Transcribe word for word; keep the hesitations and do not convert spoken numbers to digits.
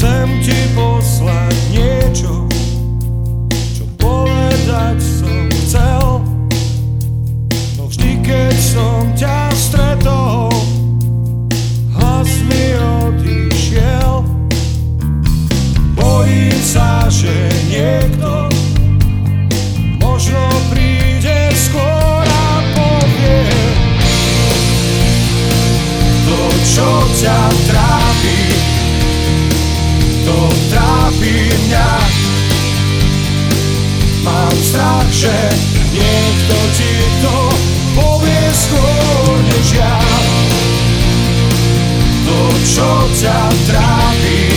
Chcem ti poslať niečo, čo povedať som chcel, no vždy keď som ťa stretol, hlas mi odišiel. Bojím sa, že niekto možno príde skôr a povie to, čo ťa trápi, to trápi mňa. Mám strach, že niekto ti to povie skôr než ja. To, čo ťa trápi,